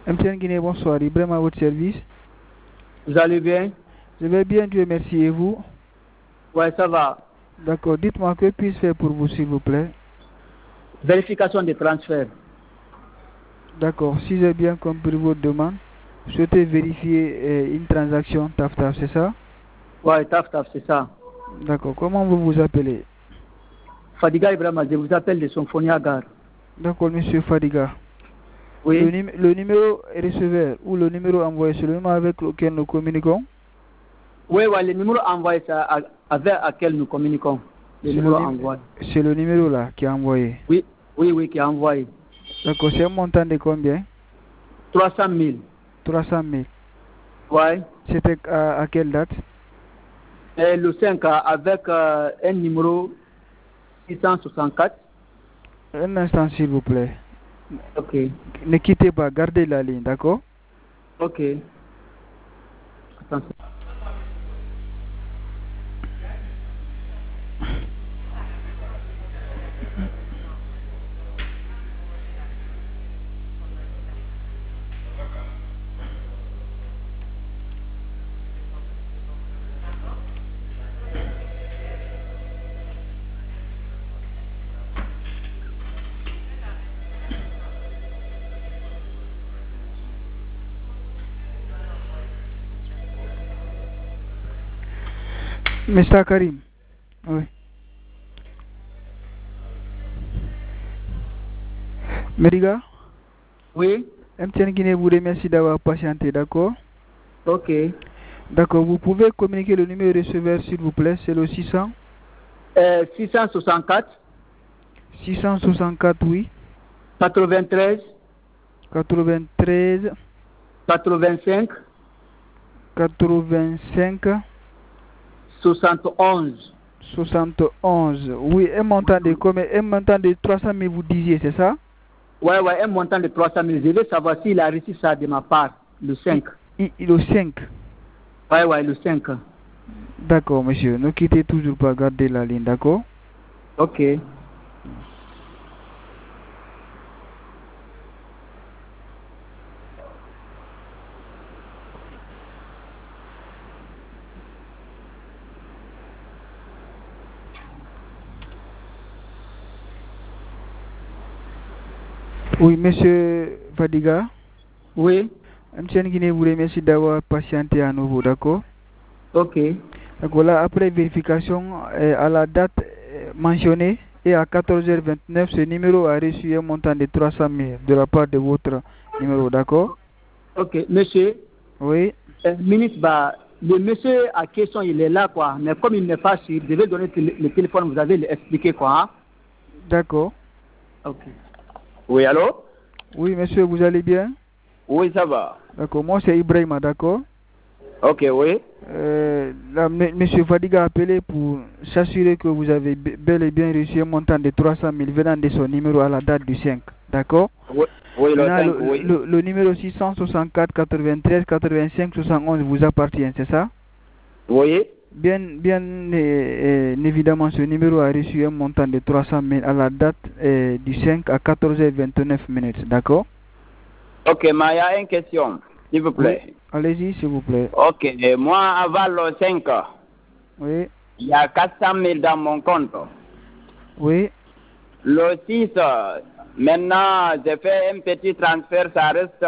MTN Guinée, bonsoir. Ibrahim à votre service. Vous allez bien? Je vais bien, Dieu merci. Et vous? Ouais, ça va. D'accord. Dites-moi, que puis-je faire pour vous, s'il vous plaît? Vérification des transferts. D'accord. Si j'ai bien compris votre demande, vous souhaitez vérifier une transaction TAF-TAF, c'est ça? Ouais, TAF-TAF, c'est ça. D'accord. Comment vous vous appelez? Fadiga Ibrahim, je vous appelle de Symphonia Gare. D'accord, monsieur Fadiga. Oui. Le numéro receveur ou le numéro envoyé, c'est le numéro avec lequel nous communiquons? Oui, ouais, le numéro envoyé, c'est avec lequel nous communiquons. Le numéro envoyé. C'est le numéro là qui est envoyé? Oui, oui, oui, qui est envoyé. D'accord, c'est un montant de combien? 300 000. 300 000. Ouais. C'était à quelle date? Et le 5 avec un numéro 664. Un instant, s'il vous plaît. Ok. Ne quittez pas, gardez la ligne, d'accord? Ok. Attention. Mr. Karim. Oui. Mediga? Oui. MTN Guinée vous remercie d'avoir patienté, d'accord? Ok. D'accord, vous pouvez communiquer le numéro receveur, s'il vous plaît, c'est le 600? 664. 664, oui. 93. 93. 85. 85. 71. 71. Oui, un montant de combien? Un montant de 300 000, vous disiez, c'est ça? Ouais, un montant de 300 000. Je veux savoir s'il a reçu ça de ma part, le 5. Le 5. Ouais, le 5. D'accord, monsieur. Ne quittez toujours pas, gardez la ligne, d'accord? Ok. Oui, monsieur Fadiga. Oui. MTN Guinée vous remercie d'avoir patienté à nouveau, d'accord? Ok. D'accord, là, après vérification, à la date mentionnée et à 14h29, ce numéro a reçu un montant de 300 000 de la part de votre numéro, d'accord? Ok, monsieur. Oui. Ministre, le monsieur à question, il est là, quoi. Mais comme il n'est pas sûr, je vais donner le téléphone, vous allez lui expliquer, quoi. Hein? D'accord. Ok. Oui, allô? Oui, monsieur, vous allez bien? Oui, ça va. D'accord, moi c'est Ibrahima, d'accord? Ok, oui. Là, monsieur Fadiga a appelé pour s'assurer que vous avez bel et bien reçu un montant de 300 000 venant de son numéro à la date du 5, d'accord? Oui, le 5, oui. Le numéro 664 93 85 71 vous appartient, c'est ça? Oui. Bien évidemment, ce numéro a reçu un montant de 300 000 à la date du 5 à 14h29 minutes, d'accord? Ok, mais il y a une question, s'il vous plaît. Oui. Allez-y, s'il vous plaît. Ok, moi, avant le 5, oui. Il y a 400 000 dans mon compte. Oui. Le 6, maintenant, j'ai fait un petit transfert, ça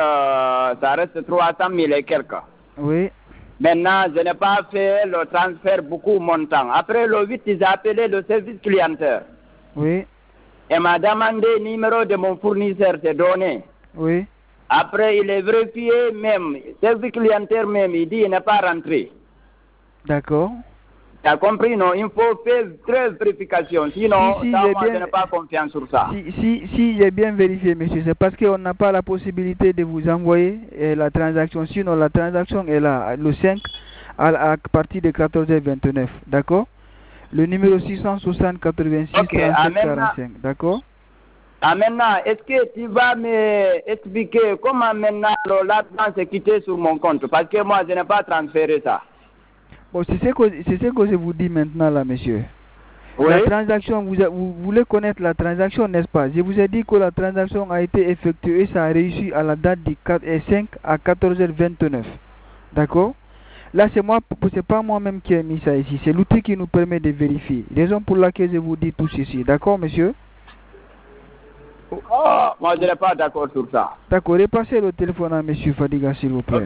reste 300 000 et quelques. Oui. Maintenant, je n'ai pas fait le transfert beaucoup montant. Après le 8, j'ai appelé le service clientèle. Oui. Et m'a demandé le numéro de mon fournisseur, c'est donné. Oui. Après, il est vérifié même, service clientèle même, il dit qu'il n'est pas rentré. D'accord. Tu as compris, non? Il faut faire 13 vérifications, sinon, si ça, moi, je n'ai pas confiance sur ça. Si j'ai bien vérifié, monsieur, c'est parce qu'on n'a pas la possibilité de vous envoyer la transaction. Sinon, la transaction est là, le 5, à partir de 14h29, d'accord? Le numéro 660 86 37 45, d'accord? Maintenant, est-ce que tu vas m'expliquer comment maintenant l'argent s'est quitté sur mon compte? Parce que moi, je n'ai pas transféré ça. Bon, c'est ce que je vous dis maintenant là, monsieur. Oui. La transaction, vous voulez connaître la transaction, n'est-ce pas? Je vous ai dit que la transaction a été effectuée et ça a réussi à la date du 5 à 14h29. D'accord? Là, c'est pas moi-même qui ai mis ça ici. C'est l'outil qui nous permet de vérifier. Raison pour laquelle je vous dis tout ceci. D'accord, monsieur? Oh, moi, je n'ai pas d'accord sur ça. D'accord. Repassez le téléphone à monsieur Fadiga, s'il vous plaît.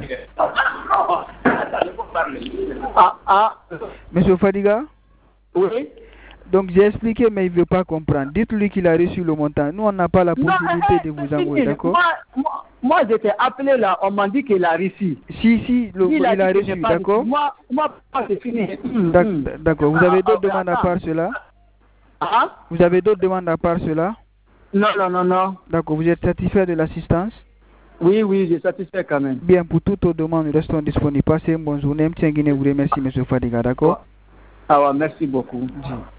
Okay. Monsieur Fadiga? Oui. Donc, j'ai expliqué, mais il ne veut pas comprendre. Dites-lui qu'il a reçu le montant. Nous, on n'a pas la possibilité de vous envoyer, d'accord? Moi, j'étais appelé là, on m'a dit qu'il a reçu. Si, il a reçu, d'accord? Moi, c'est fini. D'accord. Vous avez d'autres demandes à part cela? Hein? Vous avez d'autres demandes à part cela? Non. D'accord. Vous êtes satisfait de l'assistance? Oui, je suis satisfait quand même. Bien, pour toutes vos demandes, nous restons disponibles. Passez une bonne journée. M. Guinée vous remercie, M. Fadiga, d'accord? Ah ouais, merci beaucoup. Merci.